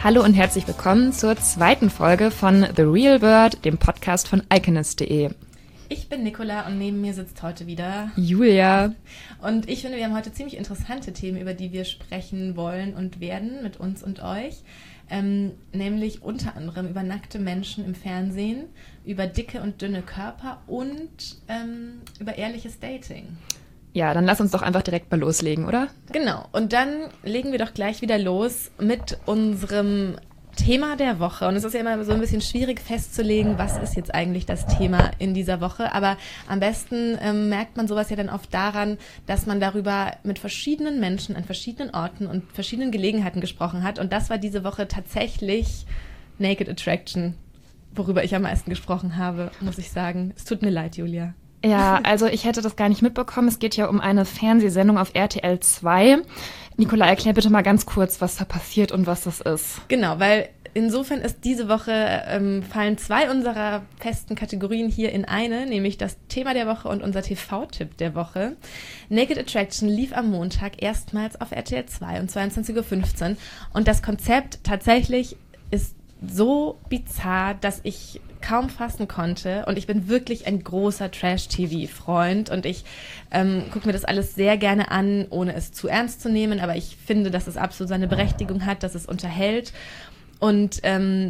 Hallo und herzlich willkommen zur zweiten Folge von The Real World, dem Podcast von iconist.de. Ich bin Nicola und neben mir sitzt heute wieder Julia. Und ich finde, wir haben heute ziemlich interessante Themen, über die wir sprechen wollen und werden mit uns und euch. Nämlich unter anderem über nackte Menschen im Fernsehen, über dicke und dünne Körper und über ehrliches Dating. Ja, dann lass uns doch einfach direkt mal loslegen, oder? Genau, und dann legen wir doch gleich wieder los mit unserem Thema der Woche. Und es ist ja immer so ein bisschen schwierig festzulegen, was ist jetzt eigentlich das Thema in dieser Woche. Aber am besten merkt man sowas ja dann oft daran, dass man darüber mit verschiedenen Menschen an verschiedenen Orten und verschiedenen Gelegenheiten gesprochen hat. Und das war diese Woche tatsächlich Naked Attraction, worüber ich am meisten gesprochen habe, muss ich sagen. Es tut mir leid, Julia. Ja, also ich hätte das gar nicht mitbekommen. Es geht ja um eine Fernsehsendung auf RTL 2. Nicola, erklär bitte mal ganz kurz, was da passiert und was das ist. Genau, weil insofern ist diese Woche, fallen zwei unserer festen Kategorien hier in eine, nämlich das Thema der Woche und unser TV-Tipp der Woche. Naked Attraction lief am Montag erstmals auf RTL 2 um 22.15 Uhr. Und das Konzept tatsächlich ist so bizarr, dass ich kaum fassen konnte, und ich bin wirklich ein großer Trash-TV-Freund und ich gucke mir das alles sehr gerne an, ohne es zu ernst zu nehmen, aber ich finde, dass es absolut seine Berechtigung hat, dass es unterhält und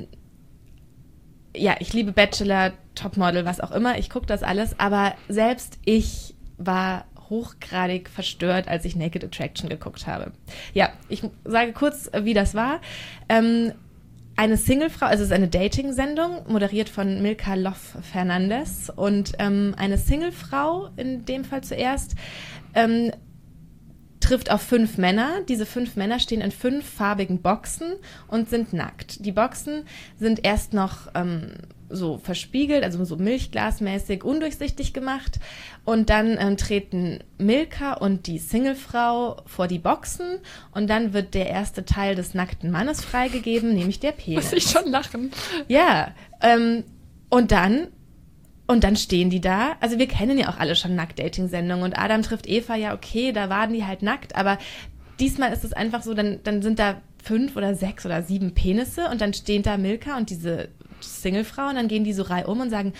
ja, ich liebe Bachelor, Topmodel, was auch immer, ich gucke das alles, aber selbst ich war hochgradig verstört, als ich Naked Attraction geguckt habe. Ja, ich sage kurz, wie das war. Eine Singlefrau, also es ist eine Dating-Sendung, moderiert von Milka Love Fernandez, und eine Singlefrau, in dem Fall zuerst, trifft auf 5 Männer. Diese 5 Männer stehen in 5 farbigen Boxen und sind nackt. Die Boxen sind erst noch so verspiegelt, also so milchglasmäßig undurchsichtig gemacht, und dann treten Milka und die Singlefrau vor die Boxen und dann wird der erste Teil des nackten Mannes freigegeben, nämlich der Penis. Muss ich schon lachen. Ja, und dann stehen die da. Also wir kennen ja auch alle schon Nackt-Dating-Sendungen, und Adam trifft Eva, ja okay, da waren die halt nackt, aber diesmal ist es einfach so, dann sind da 5 oder 6 oder 7 Penisse und dann stehen da Milka und diese Singlefrau und dann gehen die so reihum und sagen,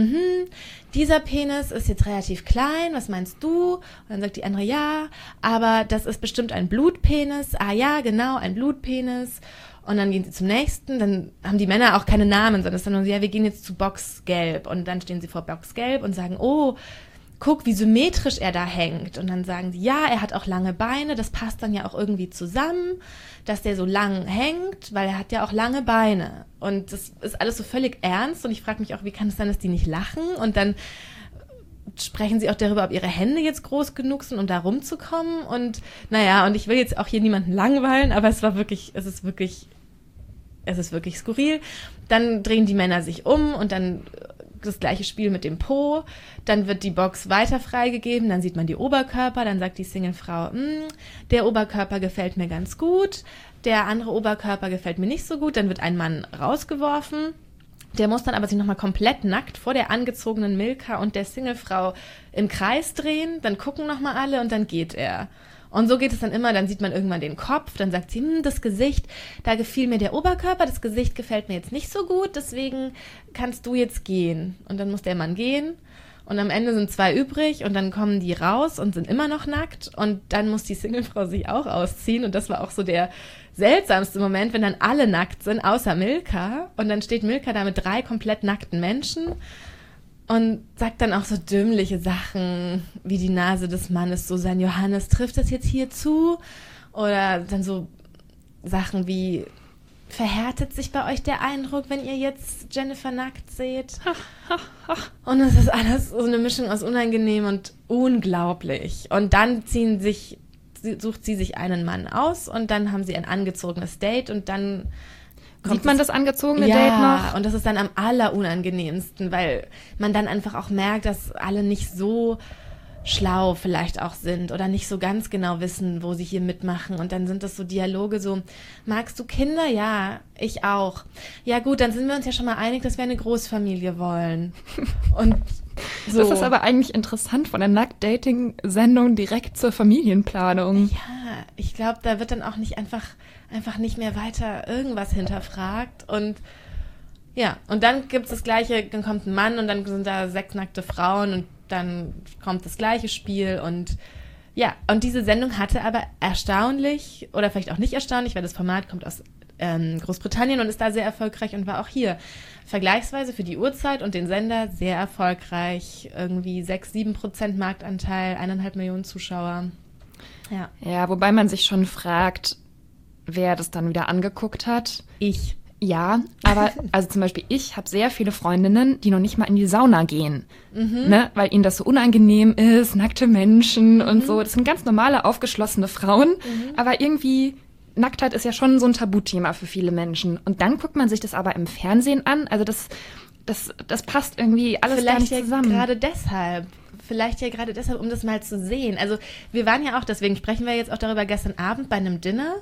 dieser Penis ist jetzt relativ klein, was meinst du? Und dann sagt die andere, ja, aber das ist bestimmt ein Blutpenis. Ah ja, genau, ein Blutpenis. Und dann gehen sie zum nächsten, dann haben die Männer auch keine Namen, sondern es ist dann nur so, ja, wir gehen jetzt zu Box Gelb. Und dann stehen sie vor Box Gelb und sagen, oh, guck, wie symmetrisch er da hängt. Und dann sagen sie, ja, er hat auch lange Beine, das passt dann ja auch irgendwie zusammen, dass der so lang hängt, weil er hat ja auch lange Beine. Und das ist alles so völlig ernst, und ich frage mich auch, wie kann es sein, dass die nicht lachen? Und dann sprechen sie auch darüber, ob ihre Hände jetzt groß genug sind, um da rumzukommen. Und naja, und ich will jetzt auch hier niemanden langweilen, aber es ist wirklich skurril. Dann drehen die Männer sich um und dann das gleiche Spiel mit dem Po, dann wird die Box weiter freigegeben, dann sieht man die Oberkörper, dann sagt die Singlefrau, der Oberkörper gefällt mir ganz gut, der andere Oberkörper gefällt mir nicht so gut, dann wird ein Mann rausgeworfen, der muss dann aber sich nochmal komplett nackt vor der angezogenen Milka und der Singlefrau im Kreis drehen, dann gucken nochmal alle und dann geht er. Und so geht es dann immer, dann sieht man irgendwann den Kopf, dann sagt sie, das Gesicht, da gefiel mir der Oberkörper, das Gesicht gefällt mir jetzt nicht so gut, deswegen kannst du jetzt gehen. Und dann muss der Mann gehen und am Ende sind 2 übrig und dann kommen die raus und sind immer noch nackt und dann muss die Singlefrau sich auch ausziehen, und das war auch so der seltsamste Moment, wenn dann alle nackt sind, außer Milka, und dann steht Milka da mit 3 komplett nackten Menschen und sagt dann auch so dümmliche Sachen, wie die Nase des Mannes so sein, Johannes, trifft das jetzt hier zu? Oder dann so Sachen wie, verhärtet sich bei euch der Eindruck, wenn ihr jetzt Jennifer nackt seht? Und es ist alles so eine Mischung aus unangenehm und unglaublich. Und dann sucht sie sich einen Mann aus und dann haben sie ein angezogenes Date und dann sieht man das angezogene Date noch? Ja, und das ist dann am allerunangenehmsten, weil man dann einfach auch merkt, dass alle nicht so schlau vielleicht auch sind oder nicht so ganz genau wissen, wo sie hier mitmachen. Und dann sind das so Dialoge so, magst du Kinder? Ja, ich auch. Ja gut, dann sind wir uns ja schon mal einig, dass wir eine Großfamilie wollen. Und so. Das ist aber eigentlich interessant, von der Nackt-Dating-Sendung direkt zur Familienplanung. Ja, ich glaube, da wird dann auch nicht einfach nicht mehr weiter irgendwas hinterfragt. Und ja, und dann gibt's das Gleiche, dann kommt ein Mann und dann sind da 6 nackte Frauen und dann kommt das gleiche Spiel und ja, und diese Sendung hatte aber erstaunlich, oder vielleicht auch nicht erstaunlich, weil das Format kommt aus Großbritannien und ist da sehr erfolgreich und war auch hier vergleichsweise für die Uhrzeit und den Sender sehr erfolgreich. Irgendwie 6-7% Marktanteil, 1,5 Millionen Zuschauer. Ja, wobei man sich schon fragt, wer das dann wieder angeguckt hat. Ich. Ja, aber also zum Beispiel ich habe sehr viele Freundinnen, die noch nicht mal in die Sauna gehen, ne, weil ihnen das so unangenehm ist, nackte Menschen und so. Das sind ganz normale, aufgeschlossene Frauen, aber irgendwie Nacktheit ist ja schon so ein Tabuthema für viele Menschen. Und dann guckt man sich das aber im Fernsehen an, also das passt irgendwie alles gar nicht zusammen. Vielleicht ja gerade deshalb, um das mal zu sehen. Also wir waren ja auch, deswegen sprechen wir jetzt auch darüber, gestern Abend bei einem Dinner,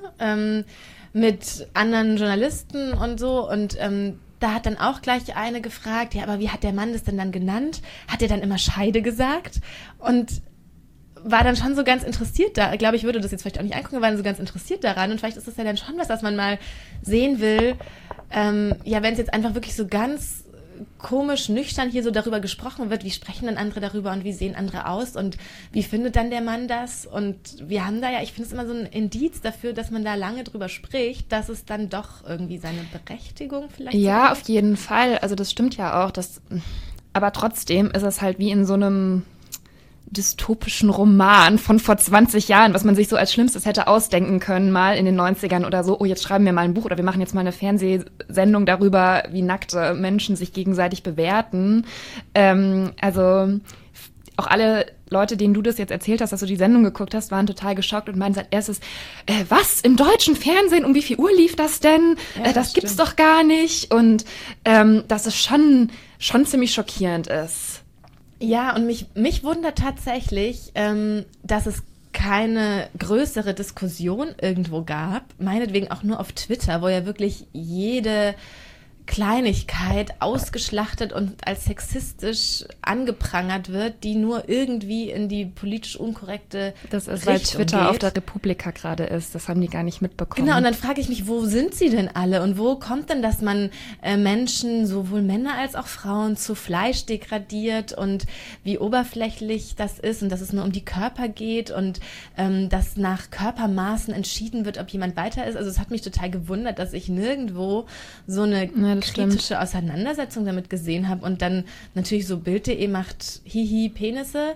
mit anderen Journalisten und so und da hat dann auch gleich eine gefragt, ja, aber wie hat der Mann das denn dann genannt? Hat er dann immer Scheide gesagt? Und war dann schon so ganz interessiert da, glaube ich, würde das jetzt vielleicht auch nicht angucken, war dann so ganz interessiert daran und vielleicht ist das ja dann schon was man mal sehen will, ja, wenn es jetzt einfach wirklich so ganz komisch nüchtern hier so darüber gesprochen wird, wie sprechen dann andere darüber und wie sehen andere aus und wie findet dann der Mann das und wir haben da ja, ich finde es immer so ein Indiz dafür, dass man da lange drüber spricht, dass es dann doch irgendwie seine Berechtigung vielleicht ja, auf jeden Fall, also das stimmt ja auch, aber trotzdem ist es halt wie in so einem dystopischen Roman von vor 20 Jahren, was man sich so als Schlimmstes hätte ausdenken können, mal in den 90ern oder so, oh, jetzt schreiben wir mal ein Buch oder wir machen jetzt mal eine Fernsehsendung darüber, wie nackte Menschen sich gegenseitig bewerten. Also auch alle Leute, denen du das jetzt erzählt hast, dass du die Sendung geguckt hast, waren total geschockt und meinten als erstes, was, im deutschen Fernsehen? Um wie viel Uhr lief das denn? Ja, das gibt's doch gar nicht. Und dass es schon ziemlich schockierend ist. Ja, und mich wundert tatsächlich, dass es keine größere Diskussion irgendwo gab, meinetwegen auch nur auf Twitter, wo ja wirklich jede Kleinigkeit ausgeschlachtet und als sexistisch angeprangert wird, die nur irgendwie in die politisch unkorrekte Das ist, Richtung weil Twitter geht. auf der Republika gerade ist. Das haben die gar nicht mitbekommen. Genau, und dann frage ich mich, wo sind sie denn alle? Und wo kommt denn, dass man Menschen, sowohl Männer als auch Frauen, zu Fleisch degradiert und wie oberflächlich das ist und dass es nur um die Körper geht und dass nach Körpermaßen entschieden wird, ob jemand weiter ist. Also es hat mich total gewundert, dass ich nirgendwo so eine kritische Auseinandersetzung damit gesehen habe und dann natürlich so Bild.de macht Hihi Penisse,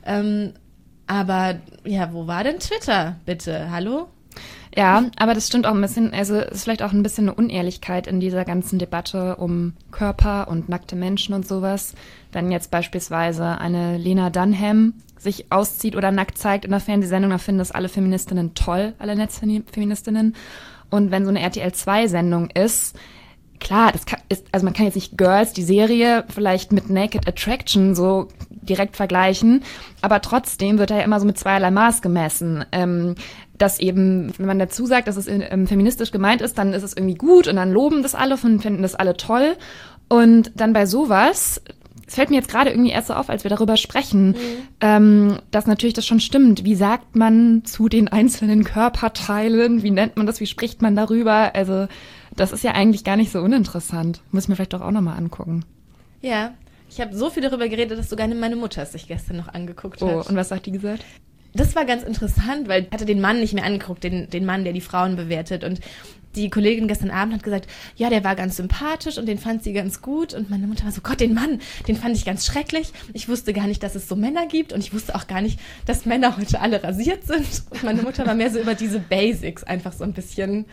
aber ja, wo war denn Twitter, bitte? Hallo? Ja, aber das stimmt auch ein bisschen, also es ist vielleicht auch ein bisschen eine Unehrlichkeit in dieser ganzen Debatte um Körper und nackte Menschen und sowas. Wenn jetzt beispielsweise eine Lena Dunham sich auszieht oder nackt zeigt in einer Fernsehsendung, dann finden das alle Feministinnen toll, alle Netzfeministinnen. Und wenn so eine RTL-2-Sendung ist, klar, also man kann jetzt nicht Girls, die Serie, vielleicht mit Naked Attraction so direkt vergleichen, aber trotzdem wird da ja immer so mit zweierlei Maß gemessen. Dass eben, wenn man dazu sagt, dass es feministisch gemeint ist, dann ist es irgendwie gut und dann loben das alle und finden das alle toll. Und dann bei sowas, es fällt mir jetzt gerade irgendwie erst so auf, als wir darüber sprechen, dass natürlich das schon stimmt. Wie sagt man zu den einzelnen Körperteilen? Wie nennt man das? Wie spricht man darüber? Also das ist ja eigentlich gar nicht so uninteressant. Muss ich mir vielleicht doch auch nochmal angucken. Ja, ich habe so viel darüber geredet, dass sogar meine Mutter es sich gestern noch angeguckt hat. Oh, und was hat die gesagt? Das war ganz interessant, weil ich hatte den Mann nicht mehr angeguckt, den Mann, der die Frauen bewertet. Und die Kollegin gestern Abend hat gesagt, ja, der war ganz sympathisch und den fand sie ganz gut. Und meine Mutter war so, Gott, den Mann, den fand ich ganz schrecklich. Ich wusste gar nicht, dass es so Männer gibt und ich wusste auch gar nicht, dass Männer heute alle rasiert sind. Und meine Mutter war mehr so über diese Basics einfach so ein bisschen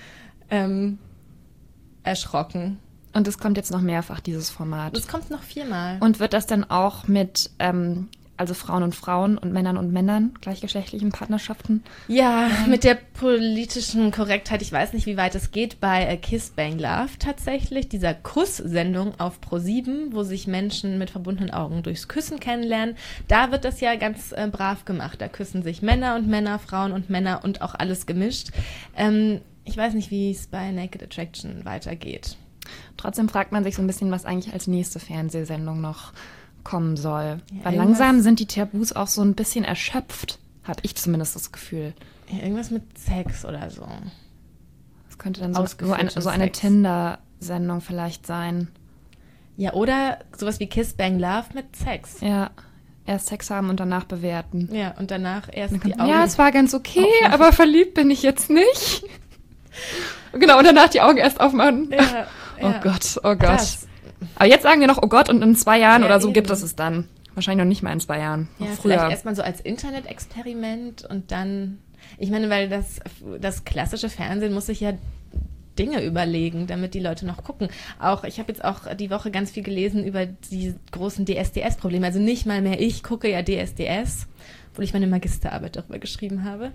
erschrocken. Und es kommt jetzt noch mehrfach, dieses Format. Das kommt noch 4-mal. Und wird das dann auch mit also Frauen und Frauen und Männern, gleichgeschlechtlichen Partnerschaften? Ja, mit der politischen Korrektheit, ich weiß nicht, wie weit es geht, bei Kiss Bang Love tatsächlich, dieser Kuss-Sendung auf Pro7, wo sich Menschen mit verbundenen Augen durchs Küssen kennenlernen. Da wird das ja ganz brav gemacht. Da küssen sich Männer und Männer, Frauen und Männer und auch alles gemischt. Ich weiß nicht, wie es bei Naked Attraction weitergeht. Trotzdem fragt man sich so ein bisschen, was eigentlich als nächste Fernsehsendung noch kommen soll. Ja, weil langsam sind die Tabus auch so ein bisschen erschöpft, habe ich zumindest das Gefühl. Irgendwas mit Sex oder so. Das könnte dann so eine Tinder-Sendung vielleicht sein. Ja, oder sowas wie Kiss Bang Love mit Sex. Ja, erst Sex haben und danach bewerten. Ja, und danach erst die Augen. Ja, es war ganz okay, aber verliebt bin ich jetzt nicht. Genau, und danach die Augen erst aufmachen. Ja, oh Gott, oh Gott. Aber jetzt sagen wir noch, oh Gott, und in 2 Jahren oder so gibt es es dann. Wahrscheinlich noch nicht mal in 2 Jahren. Ja, vielleicht erstmal so als Internet-Experiment und dann, ich meine, weil das klassische Fernsehen muss sich ja Dinge überlegen, damit die Leute noch gucken. Ich habe jetzt auch die Woche ganz viel gelesen über die großen DSDS-Probleme. Also nicht mal mehr ich gucke ja DSDS, obwohl ich meine Magisterarbeit darüber geschrieben habe.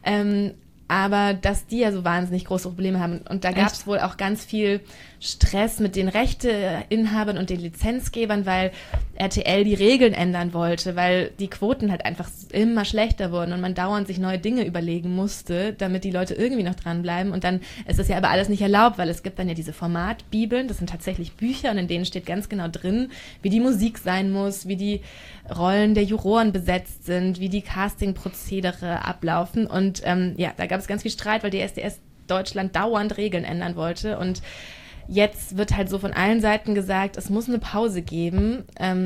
Aber dass die ja so wahnsinnig große Probleme haben. Und da gab es wohl auch ganz viel Stress mit den Rechteinhabern und den Lizenzgebern, weil RTL die Regeln ändern wollte, weil die Quoten halt einfach immer schlechter wurden und man dauernd sich neue Dinge überlegen musste, damit die Leute irgendwie noch dranbleiben. Und dann ist das ja aber alles nicht erlaubt, weil es gibt dann ja diese Formatbibeln, das sind tatsächlich Bücher und in denen steht ganz genau drin, wie die Musik sein muss, wie die Rollen der Juroren besetzt sind, wie die Castingprozedere ablaufen. Und da gab es ganz viel Streit, weil DSDS Deutschland dauernd Regeln ändern wollte. Und jetzt wird halt so von allen Seiten gesagt, es muss eine Pause geben.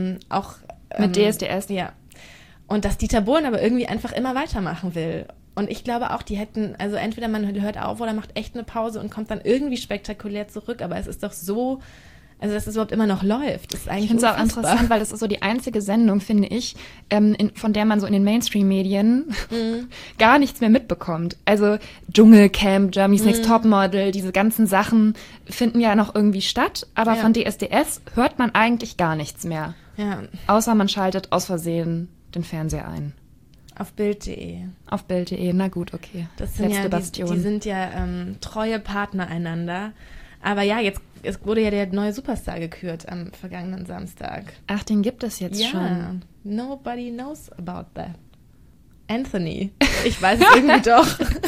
Mit DSDS? Ja. Und dass Dieter Bohlen aber irgendwie einfach immer weitermachen will. Und ich glaube auch, die hätten, also entweder man hört auf oder macht echt eine Pause und kommt dann irgendwie spektakulär zurück. Aber es ist doch so... Also, dass es überhaupt immer noch läuft, ist eigentlich Ich finde es auch interessant, weil das ist so die einzige Sendung, finde ich, von der man so in den Mainstream-Medien gar nichts mehr mitbekommt. Also Dschungelcamp, Germany's Next Topmodel, diese ganzen Sachen finden ja noch irgendwie statt, aber von DSDS hört man eigentlich gar nichts mehr. Ja. Außer man schaltet aus Versehen den Fernseher ein. Auf Bild.de. Auf Bild.de, na gut, okay. Das sind Letzte ja, Bastion. die sind ja treue Partner einander. Aber ja, es wurde ja der neue Superstar gekürt am vergangenen Samstag. Ach, den gibt es jetzt schon. Ja, nobody knows about that. Anthony. Ich weiß es irgendwie doch.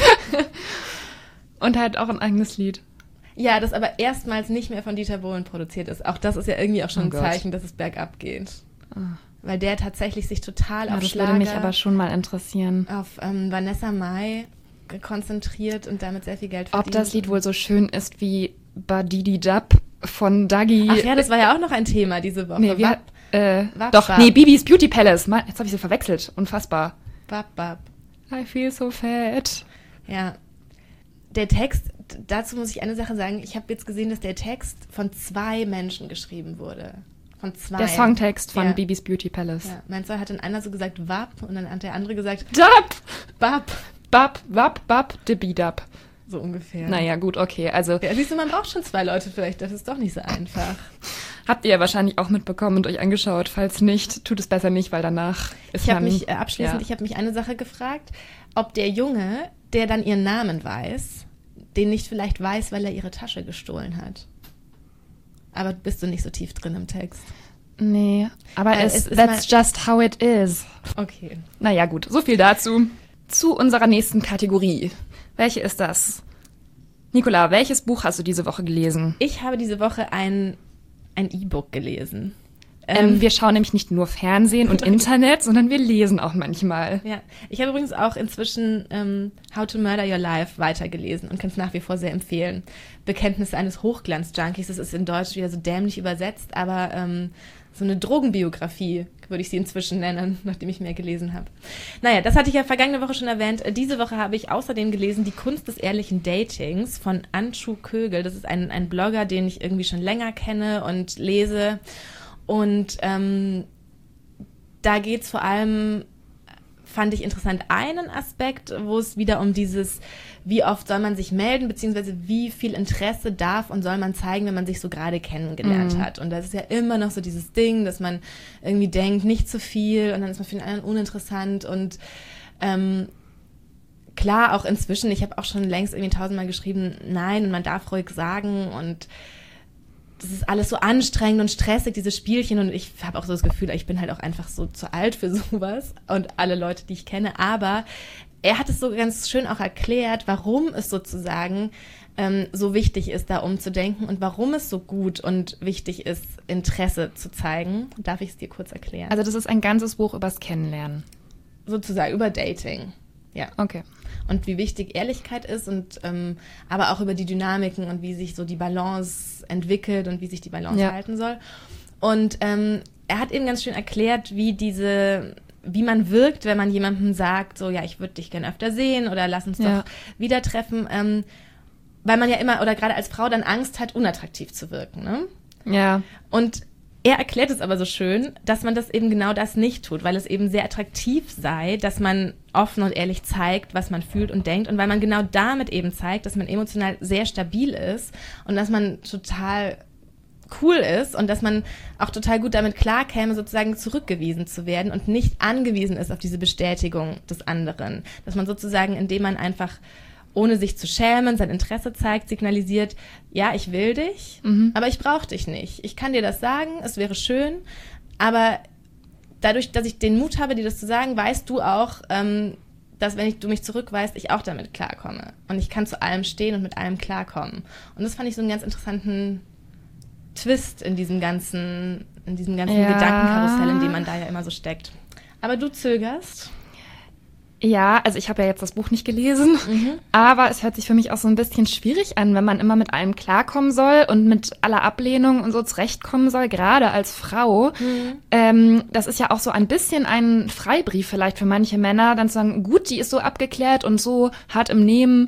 Und halt auch ein eigenes Lied. Ja, das aber erstmals nicht mehr von Dieter Bohlen produziert ist. Auch das ist ja irgendwie auch schon ein Gott. Zeichen, dass es bergab geht. Weil der tatsächlich sich total auf das Schlager, würde mich aber schon mal interessieren. auf Vanessa Mai konzentriert und damit sehr viel Geld verdient. Ob das Lied wohl so schön ist wie Badidi Dab von Dagi. Ach ja, das war ja auch noch ein Thema diese Woche. Nee, Wap. Bibis Beauty Palace. Mann, jetzt habe ich sie verwechselt. Unfassbar. Wap. I feel so fat. Ja. Der Text, dazu muss ich eine Sache sagen. Ich habe jetzt gesehen, dass der Text von 2 Menschen geschrieben wurde. Von 2. Der Songtext von Bibis Beauty Palace. Ja. Meinst du, hat dann einer so gesagt Wap und dann hat der andere gesagt Dab! Bap. Bab, wap, bab, dibidab. So ungefähr. Naja, gut, okay. Also Ja, siehst du, man braucht schon 2 Leute vielleicht. Das ist doch nicht so einfach. habt ihr ja wahrscheinlich auch mitbekommen und euch angeschaut. Falls nicht, tut es besser nicht, weil danach ist Ich habe man... mich abschließend, ich habe mich eine Sache gefragt, ob der Junge, der dann ihren Namen weiß, den nicht vielleicht weiß, weil er ihre Tasche gestohlen hat. Aber bist du nicht so tief drin im Text? Nee, aber Es ist that's just how it is. Okay. Naja, gut, so viel dazu. Zu unserer nächsten Kategorie. Welche ist das? Nicola, welches Buch hast du diese Woche gelesen? Ich habe diese Woche ein E-Book gelesen. Wir schauen nämlich nicht nur Fernsehen und Internet, sondern wir lesen auch manchmal. Ja, ich habe übrigens auch inzwischen How to Murder Your Life weitergelesen und kann es nach wie vor sehr empfehlen. Bekenntnisse eines Hochglanz-Junkies, das ist in Deutsch wieder so dämlich übersetzt, aber so eine Drogenbiografie würde ich sie inzwischen nennen, nachdem ich mehr gelesen habe. Naja, das hatte ich ja vergangene Woche schon erwähnt. Diese Woche habe ich außerdem gelesen Die Kunst des ehrlichen Datings von Anschu Kögel. Das ist ein Blogger, den ich irgendwie schon länger kenne und lese. Und da geht's vor allem, fand ich interessant, einen Aspekt, wo es wieder um dieses, wie oft soll man sich melden, beziehungsweise wie viel Interesse darf und soll man zeigen, wenn man sich so gerade kennengelernt hat. Und das ist ja immer noch so dieses Ding, dass man irgendwie denkt, nicht zu viel und dann ist man für den anderen uninteressant und klar, auch inzwischen, ich habe auch schon längst irgendwie 1000-mal geschrieben, nein, und man darf ruhig sagen und das ist alles so anstrengend und stressig, diese Spielchen, und ich habe auch so das Gefühl, ich bin halt auch einfach so zu alt für sowas und alle Leute, die ich kenne, aber er hat es so ganz schön auch erklärt, warum es sozusagen so wichtig ist, da umzudenken und warum es so gut und wichtig ist, Interesse zu zeigen. Darf ich es dir kurz erklären? Also das ist ein ganzes Buch übers Kennenlernen. Sozusagen über Dating, ja. Okay. und wie wichtig Ehrlichkeit ist und aber auch über die Dynamiken und wie sich so die Balance entwickelt und wie sich die Balance halten soll. Und er hat eben ganz schön erklärt, wie man wirkt, wenn man jemandem sagt, so, ja, ich würde dich gerne öfter sehen oder lass uns doch wieder treffen, weil man ja immer, oder gerade als Frau dann Angst hat, unattraktiv zu wirken, ne? Ja. Und er erklärt es aber so schön, dass man das eben genau das nicht tut, weil es eben sehr attraktiv sei, dass man offen und ehrlich zeigt, was man fühlt und denkt und weil man genau damit eben zeigt, dass man emotional sehr stabil ist und dass man total cool ist und dass man auch total gut damit klarkäme, sozusagen zurückgewiesen zu werden und nicht angewiesen ist auf diese Bestätigung des anderen. Dass man sozusagen, indem man einfach ohne sich zu schämen, sein Interesse zeigt, signalisiert, ja, ich will dich, aber ich brauche dich nicht. Ich kann dir das sagen, es wäre schön, aber dadurch, dass ich den Mut habe, dir das zu sagen, weißt du auch, dass, wenn du mich zurückweist, ich auch damit klarkomme. Und ich kann zu allem stehen und mit allem klarkommen. Und das fand ich so einen ganz interessanten Twist in diesem ganzen Gedankenkarussell, in dem man da ja immer so steckt. Aber du zögerst. Ja, also ich habe ja jetzt das Buch nicht gelesen, aber es hört sich für mich auch so ein bisschen schwierig an, wenn man immer mit allem klarkommen soll und mit aller Ablehnung und so zurechtkommen soll, gerade als Frau. Das ist ja auch so ein bisschen ein Freibrief vielleicht für manche Männer, dann zu sagen, gut, die ist so abgeklärt und so hart im Nehmen,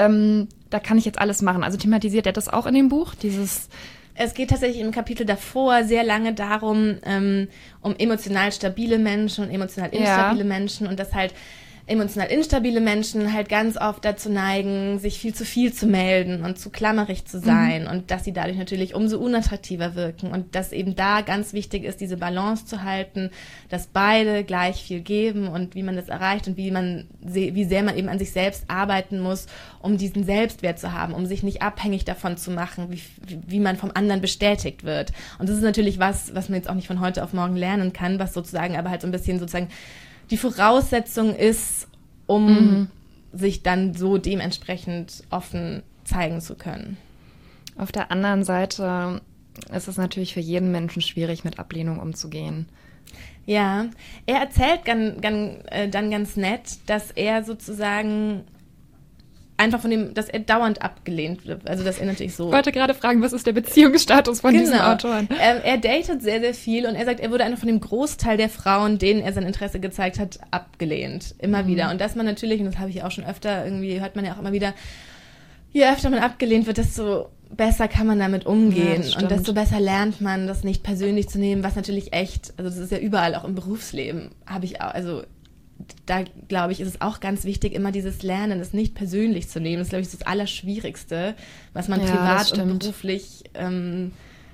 da kann ich jetzt alles machen. Also thematisiert er das auch in dem Buch, Es geht tatsächlich im Kapitel davor sehr lange darum, um emotional stabile Menschen und emotional instabile Menschen und dass halt emotional instabile Menschen halt ganz oft dazu neigen, sich viel zu melden und zu klammerig zu sein und dass sie dadurch natürlich umso unattraktiver wirken und dass eben da ganz wichtig ist, diese Balance zu halten, dass beide gleich viel geben und wie man das erreicht und wie sehr man eben an sich selbst arbeiten muss, um diesen Selbstwert zu haben, um sich nicht abhängig davon zu machen, wie man vom anderen bestätigt wird. Und das ist natürlich was man jetzt auch nicht von heute auf morgen lernen kann, was sozusagen aber halt so ein bisschen sozusagen die Voraussetzung ist, um sich dann so dementsprechend offen zeigen zu können. Auf der anderen Seite ist es natürlich für jeden Menschen schwierig, mit Ablehnung umzugehen. Ja, er erzählt dann ganz nett, dass er sozusagen einfach dass er dauernd abgelehnt wird. Also, dass er natürlich so... Ich wollte gerade fragen, was ist der Beziehungsstatus von diesen Autoren? Er datet sehr, sehr viel und er sagt, er wurde einfach von dem Großteil der Frauen, denen er sein Interesse gezeigt hat, abgelehnt. Immer wieder. Und dass man natürlich, und das habe ich auch schon öfter, irgendwie hört man ja auch immer wieder, je öfter man abgelehnt wird, desto besser kann man damit umgehen. Ja, und desto besser lernt man, das nicht persönlich zu nehmen, was natürlich echt, also das ist ja überall, auch im Berufsleben, habe ich auch, also da, glaube ich, ist es auch ganz wichtig, immer dieses Lernen, das nicht persönlich zu nehmen. Das ist, glaube ich, das Allerschwierigste, was man privat und beruflich... ich bin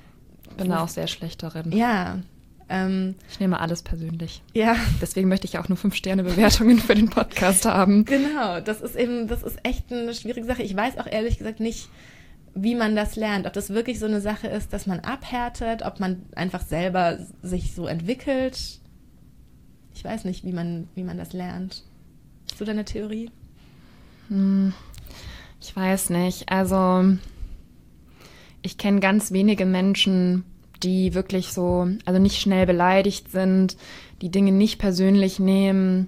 da auch sehr schlecht darin. Ja. Ich nehme alles persönlich. Ja. Deswegen möchte ich auch nur 5-Sterne-Bewertungen für den Podcast haben. Genau, das ist echt eine schwierige Sache. Ich weiß auch ehrlich gesagt nicht, wie man das lernt. Ob das wirklich so eine Sache ist, dass man abhärtet, ob man einfach selber sich so entwickelt. Ich weiß nicht, wie man das lernt. Hast du da eine Theorie? Ich weiß nicht. Also ich kenne ganz wenige Menschen, die wirklich so, also nicht schnell beleidigt sind, die Dinge nicht persönlich nehmen.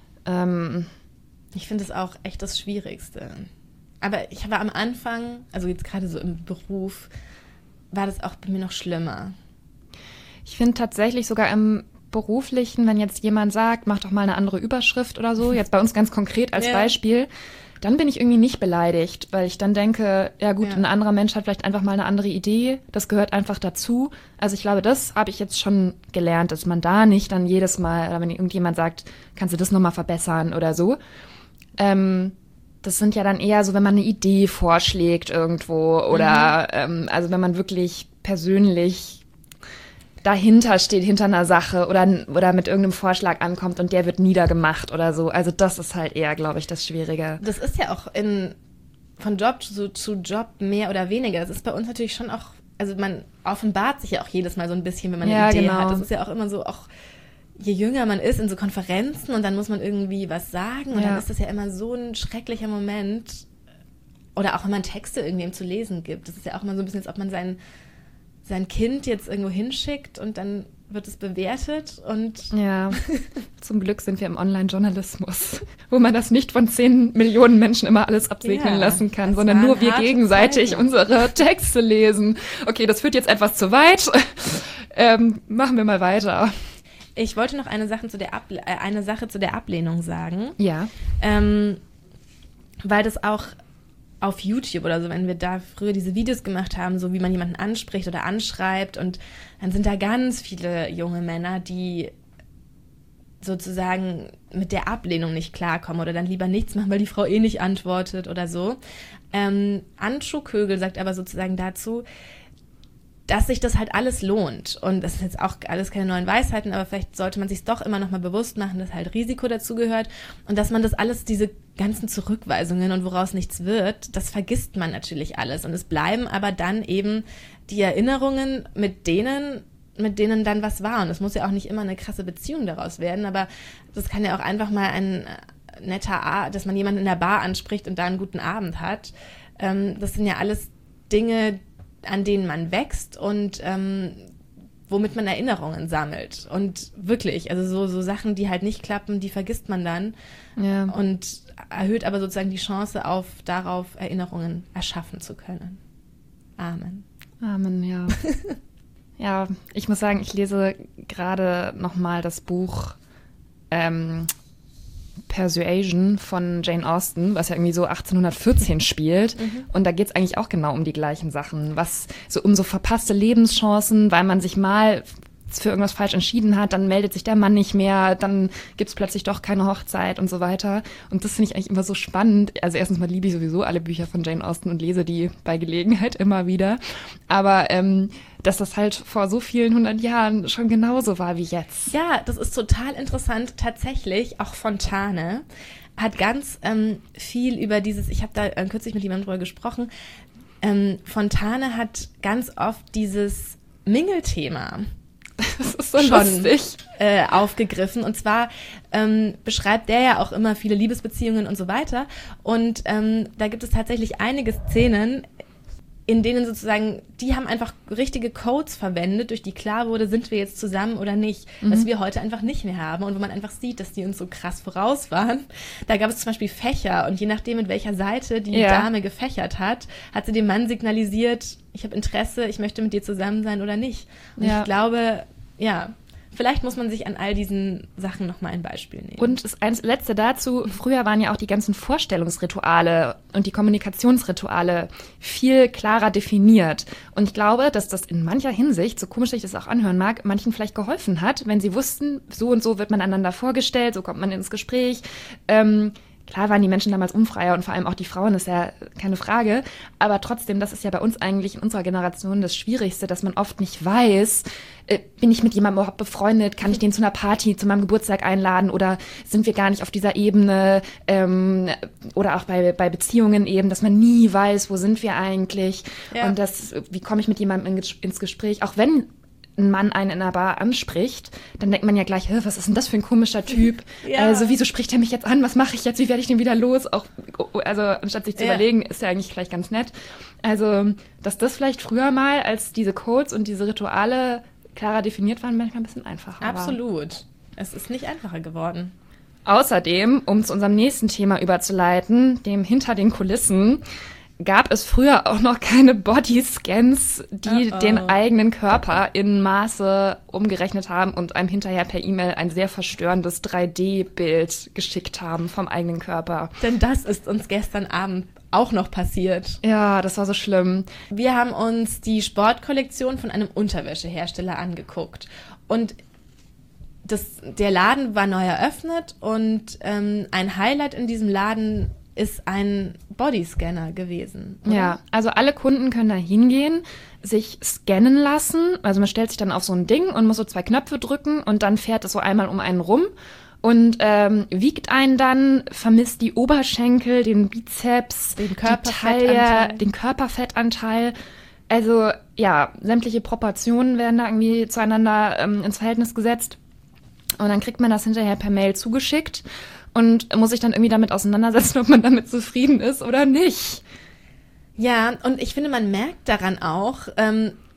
Ich finde es auch echt das Schwierigste. Aber ich war am Anfang, also jetzt gerade so im Beruf, war das auch bei mir noch schlimmer. Ich finde tatsächlich sogar im Beruflichen, wenn jetzt jemand sagt, mach doch mal eine andere Überschrift oder so, jetzt bei uns ganz konkret als Beispiel, dann bin ich irgendwie nicht beleidigt, weil ich dann denke, ja gut, ein anderer Mensch hat vielleicht einfach mal eine andere Idee, das gehört einfach dazu. Also ich glaube, das habe ich jetzt schon gelernt, dass man da nicht dann jedes Mal, oder wenn irgendjemand sagt, kannst du das nochmal verbessern oder so, das sind ja dann eher so, wenn man eine Idee vorschlägt irgendwo oder also wenn man wirklich persönlich dahinter steht, hinter einer Sache oder mit irgendeinem Vorschlag ankommt und der wird niedergemacht oder so. Also das ist halt eher, glaube ich, das Schwierige. Das ist ja auch von Job zu Job mehr oder weniger. Das ist bei uns natürlich schon auch, also man offenbart sich ja auch jedes Mal so ein bisschen, wenn man eine Idee hat. Das ist ja auch immer so, auch je jünger man ist in so Konferenzen und dann muss man irgendwie was sagen und dann ist das ja immer so ein schrecklicher Moment. Oder auch wenn man Texte irgendwem zu lesen gibt. Das ist ja auch immer so ein bisschen, als ob man sein Kind jetzt irgendwo hinschickt und dann wird es bewertet und ja, zum Glück sind wir im Online-Journalismus, wo man das nicht von 10 Millionen Menschen immer alles absegnen lassen kann, sondern nur wir gegenseitig unsere Texte lesen. Okay, das führt jetzt etwas zu weit. Machen wir mal weiter. Ich wollte noch eine Sache zu der Ablehnung sagen. Ja. Weil das auch auf YouTube oder so, wenn wir da früher diese Videos gemacht haben, so wie man jemanden anspricht oder anschreibt, und dann sind da ganz viele junge Männer, die sozusagen mit der Ablehnung nicht klarkommen oder dann lieber nichts machen, weil die Frau eh nicht antwortet oder so. Anschu Kögel sagt aber sozusagen dazu, dass sich das halt alles lohnt. Und das ist jetzt auch alles keine neuen Weisheiten, aber vielleicht sollte man sich doch immer noch mal bewusst machen, dass halt Risiko dazu gehört und dass man das alles, diese ganzen Zurückweisungen und woraus nichts wird, das vergisst man natürlich alles. Und es bleiben aber dann eben die Erinnerungen mit denen dann was war. Und es muss ja auch nicht immer eine krasse Beziehung daraus werden, aber das kann ja auch einfach mal ein netter, dass man jemanden in der Bar anspricht und da einen guten Abend hat. Das sind ja alles Dinge, an denen man wächst und womit man Erinnerungen sammelt. Und wirklich, also so Sachen, die halt nicht klappen, die vergisst man dann und erhöht aber sozusagen die Chance darauf, Erinnerungen erschaffen zu können. Amen. Amen, ja. Ja, ich muss sagen, ich lese gerade nochmal das Buch Persuasion von Jane Austen, was ja irgendwie so 1814 spielt. Und da geht es eigentlich auch genau um die gleichen Sachen, um so verpasste Lebenschancen, weil man sich mal für irgendwas falsch entschieden hat, dann meldet sich der Mann nicht mehr, dann gibt es plötzlich doch keine Hochzeit und so weiter. Und das finde ich eigentlich immer so spannend. Also erstens mal liebe ich sowieso alle Bücher von Jane Austen und lese die bei Gelegenheit immer wieder. Aber dass das halt vor so vielen 100 Jahren schon genauso war wie jetzt. Ja, das ist total interessant. Tatsächlich, auch Fontane hat ganz viel über dieses, ich habe da kürzlich mit jemandem drüber gesprochen, Fontane hat ganz oft dieses Mingle-Thema das ist so lustig. Aufgegriffen. Und zwar beschreibt der ja auch immer viele Liebesbeziehungen und so weiter. Und da gibt es tatsächlich einige Szenen, in denen sozusagen, die haben einfach richtige Codes verwendet, durch die klar wurde, sind wir jetzt zusammen oder nicht, was wir heute einfach nicht mehr haben und wo man einfach sieht, dass die uns so krass voraus waren. Da gab es zum Beispiel Fächer und je nachdem, mit welcher Seite die Dame gefächert hat sie dem Mann signalisiert, ich habe Interesse, ich möchte mit dir zusammen sein oder nicht. Und ich glaube, vielleicht muss man sich an all diesen Sachen nochmal ein Beispiel nehmen. Und das Letzte dazu, früher waren ja auch die ganzen Vorstellungsrituale und die Kommunikationsrituale viel klarer definiert. Und ich glaube, dass das in mancher Hinsicht, so komisch ich das auch anhören mag, manchen vielleicht geholfen hat, wenn sie wussten, so und so wird man einander vorgestellt, so kommt man ins Gespräch. Klar waren die Menschen damals unfreier und vor allem auch die Frauen, ist ja keine Frage. Aber trotzdem, das ist ja bei uns eigentlich in unserer Generation das Schwierigste, dass man oft nicht weiß, bin ich mit jemandem überhaupt befreundet? Kann ich den zu einer Party, zu meinem Geburtstag einladen? Oder sind wir gar nicht auf dieser Ebene? Oder auch bei Beziehungen eben, dass man nie weiß, wo sind wir eigentlich? Ja. Und wie komme ich mit jemandem ins Gespräch? Auch wenn ein Mann einen in einer Bar anspricht, dann denkt man ja gleich, was ist denn das für ein komischer Typ? Also wieso spricht er mich jetzt an? Was mache ich jetzt? Wie werde ich den wieder los? Also anstatt sich zu überlegen, ist ja eigentlich gleich ganz nett. Also, dass das vielleicht früher mal, als diese Codes und diese Rituale klarer definiert waren, manchmal ein bisschen einfacher war. Absolut. Es ist nicht einfacher geworden. Außerdem, um zu unserem nächsten Thema überzuleiten, dem hinter den Kulissen, gab es früher auch noch keine Bodyscans, die den eigenen Körper in Maße umgerechnet haben und einem hinterher per E-Mail ein sehr verstörendes 3D-Bild geschickt haben vom eigenen Körper. Denn das ist uns gestern Abend auch noch passiert. Ja, das war so schlimm. Wir haben uns die Sportkollektion von einem Unterwäschehersteller angeguckt und der Laden war neu eröffnet und ein Highlight in diesem Laden ist ein Bodyscanner gewesen. Oder? Ja, also alle Kunden können da hingehen, sich scannen lassen. Also man stellt sich dann auf so ein Ding und muss so 2 Knöpfe drücken und dann fährt es so einmal um einen rum und wiegt einen dann, vermisst die Oberschenkel, den Bizeps, die Taille, den Körperfettanteil. Also ja, sämtliche Proportionen werden da irgendwie zueinander ins Verhältnis gesetzt. Und dann kriegt man das hinterher per Mail zugeschickt und muss sich dann irgendwie damit auseinandersetzen, ob man damit zufrieden ist oder nicht. Ja, und ich finde, man merkt daran auch,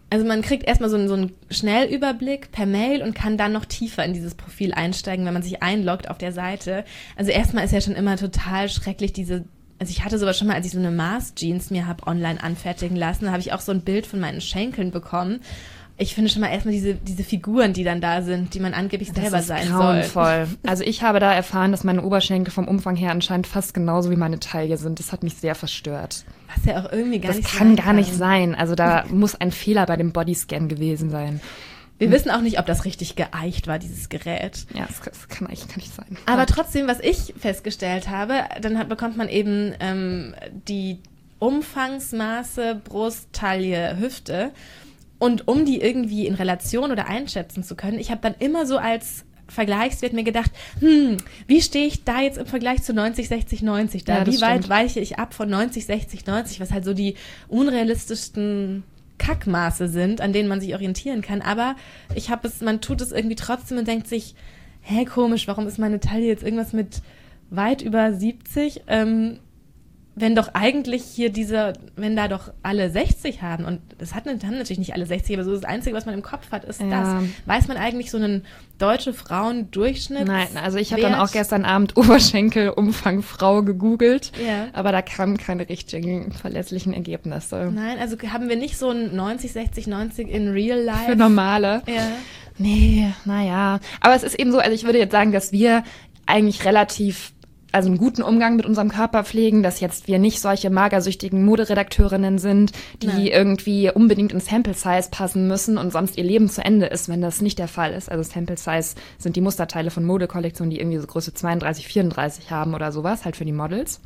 Also man kriegt erstmal so einen Schnellüberblick per Mail und kann dann noch tiefer in dieses Profil einsteigen, wenn man sich einloggt auf der Seite. Also erstmal ist ja schon immer total schrecklich also ich hatte sowas schon mal, als ich so eine Mars-Jeans mir habe online anfertigen lassen, da habe ich auch so ein Bild von meinen Schenkeln bekommen. Ich finde schon mal erstmal diese Figuren, die dann da sind, die man angeblich selber sein soll. Das ist grauenvoll. Also ich habe da erfahren, dass meine Oberschenkel vom Umfang her anscheinend fast genauso wie meine Taille sind. Das hat mich sehr verstört. Was ja auch irgendwie gar nicht sein kann. Das kann gar nicht sein. Also da muss ein Fehler bei dem Bodyscan gewesen sein. Wir wissen auch nicht, ob das richtig geeicht war, dieses Gerät. Ja, das kann nicht sein. Aber trotzdem, was ich festgestellt habe, dann bekommt man eben die Umfangsmaße Brust, Taille, Hüfte. Und um die irgendwie in Relation oder einschätzen zu können, ich habe dann immer so als Vergleichswert mir gedacht, wie stehe ich da jetzt im Vergleich zu 90, 60, 90 da? Ja, wie weit weiche ich ab von 90, 60, 90, was halt so die unrealistischsten Kackmaße sind, an denen man sich orientieren kann. Aber man tut es irgendwie trotzdem und denkt sich, komisch, warum ist meine Taille jetzt irgendwas mit weit über 70? Wenn doch eigentlich hier wenn da doch alle 60 haben, und das haben natürlich nicht alle 60, aber so das Einzige, was man im Kopf hat, ist das. Weiß man eigentlich so einen deutsche Frauendurchschnitt? Nein, also ich habe dann auch gestern Abend Oberschenkelumfang Frau gegoogelt, aber da kamen keine richtigen, verlässlichen Ergebnisse. Nein, also haben wir nicht so ein 90, 60, 90 in real life? Für normale? Ja. Nee, naja. Aber es ist eben so, also ich würde jetzt sagen, dass wir eigentlich einen guten Umgang mit unserem Körper pflegen, dass jetzt wir nicht solche magersüchtigen Moderedakteurinnen sind, die irgendwie unbedingt in Sample Size passen müssen und sonst ihr Leben zu Ende ist, wenn das nicht der Fall ist. Also Sample Size sind die Musterteile von Modekollektionen, die irgendwie so Größe 32, 34 haben oder sowas, halt für die Models.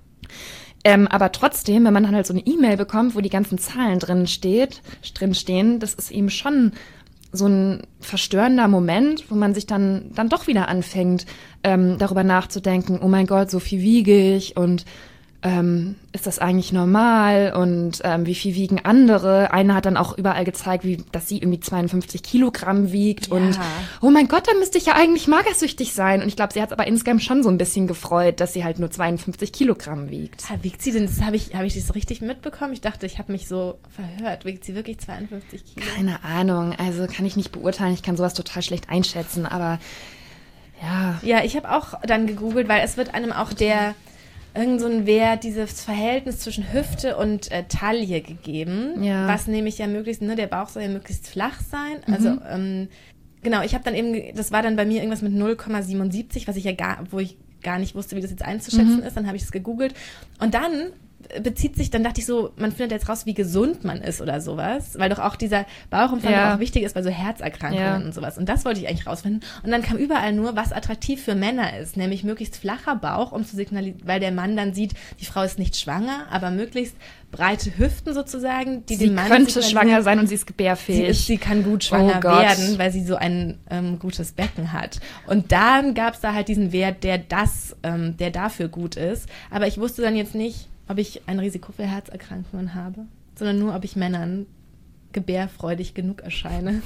Aber trotzdem, wenn man dann halt so eine E-Mail bekommt, wo die ganzen Zahlen drinstehen, das ist eben schon so ein verstörender Moment, wo man sich dann doch wieder anfängt, darüber nachzudenken, oh mein Gott, so viel wiege ich und ist das eigentlich normal und wie viel wiegen andere? Eine hat dann auch überall gezeigt, dass sie irgendwie 52 Kilogramm wiegt und oh mein Gott, dann müsste ich ja eigentlich magersüchtig sein. Und ich glaube, sie hat es aber insgesamt schon so ein bisschen gefreut, dass sie halt nur 52 Kilogramm wiegt. Wiegt sie denn, habe ich das richtig mitbekommen? Ich dachte, ich habe mich so verhört. Wiegt sie wirklich 52 Kilo? Keine Ahnung, also kann ich nicht beurteilen. Ich kann sowas total schlecht einschätzen, aber ja. Ja, ich habe auch dann gegoogelt, weil es wird einem auch irgend so ein Wert, dieses Verhältnis zwischen Hüfte und Taille gegeben, was nämlich ja möglichst, der Bauch soll ja möglichst flach sein. Also genau, ich habe dann eben, das war dann bei mir irgendwas mit 0,77, wo ich gar nicht wusste, wie das jetzt einzuschätzen ist. Dann habe ich es gegoogelt und dann dann dachte ich so, man findet jetzt raus, wie gesund man ist oder sowas, weil doch auch dieser Bauchumfang auch wichtig ist bei so Herzerkrankungen und sowas. Und das wollte ich eigentlich rausfinden. Und dann kam überall nur, was attraktiv für Männer ist, nämlich möglichst flacher Bauch, um zu signalisieren, weil der Mann dann sieht, die Frau ist nicht schwanger, aber möglichst breite Hüften sozusagen, die dem Mann Sie könnte schwanger sein und sie ist gebärfähig. Sie kann gut schwanger werden, weil sie so ein gutes Becken hat. Und dann gab es da halt diesen Wert, der dafür gut ist. Aber ich wusste dann jetzt nicht, ob ich ein Risiko für Herzerkrankungen habe, sondern nur, ob ich Männern gebärfreudig genug erscheine.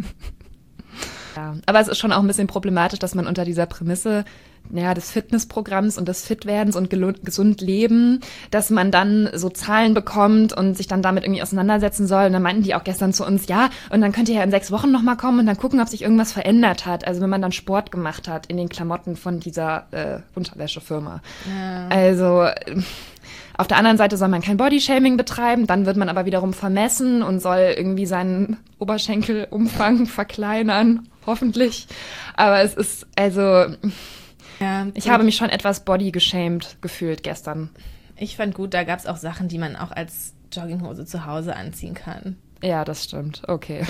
Ja, aber es ist schon auch ein bisschen problematisch, dass man unter dieser Prämisse des Fitnessprogramms und des Fitwerdens und gesund leben, dass man dann so Zahlen bekommt und sich dann damit irgendwie auseinandersetzen soll. Und dann meinten die auch gestern zu uns, und dann könnt ihr ja in 6 Wochen nochmal kommen und dann gucken, ob sich irgendwas verändert hat. Also wenn man dann Sport gemacht hat in den Klamotten von dieser Unterwäschefirma. Ja. Also auf der anderen Seite soll man kein Bodyshaming betreiben, dann wird man aber wiederum vermessen und soll irgendwie seinen Oberschenkelumfang verkleinern, hoffentlich. Aber es ist, ich habe mich schon etwas bodygeshamed gefühlt gestern. Ich fand gut, da gab es auch Sachen, die man auch als Jogginghose zu Hause anziehen kann. Ja, das stimmt. Okay.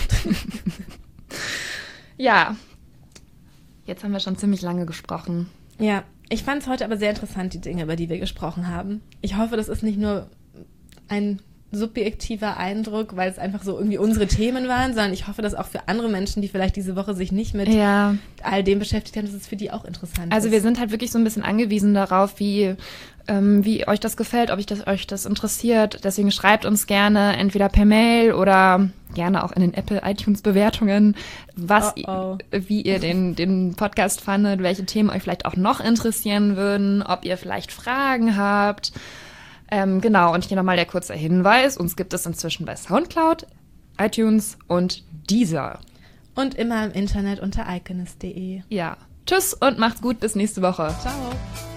Ja, jetzt haben wir schon ziemlich lange gesprochen. Ja, ich fand es heute aber sehr interessant, die Dinge, über die wir gesprochen haben. Ich hoffe, das ist nicht nur ein subjektiver Eindruck, weil es einfach so irgendwie unsere Themen waren, sondern ich hoffe, dass auch für andere Menschen, die vielleicht diese Woche sich nicht mit all dem beschäftigt haben, dass es für die auch interessant ist. Also wir sind halt wirklich so ein bisschen angewiesen darauf, wie euch das gefällt, ob euch das interessiert. Deswegen schreibt uns gerne entweder per Mail oder gerne auch in den Apple iTunes Bewertungen, wie ihr den Podcast fandet, welche Themen euch vielleicht auch noch interessieren würden, ob ihr vielleicht Fragen habt. Genau, und hier nochmal der kurze Hinweis, uns gibt es inzwischen bei Soundcloud iTunes und Deezer. Und immer im Internet unter iconist.de. Ja. Tschüss und macht's gut, bis nächste Woche. Ciao.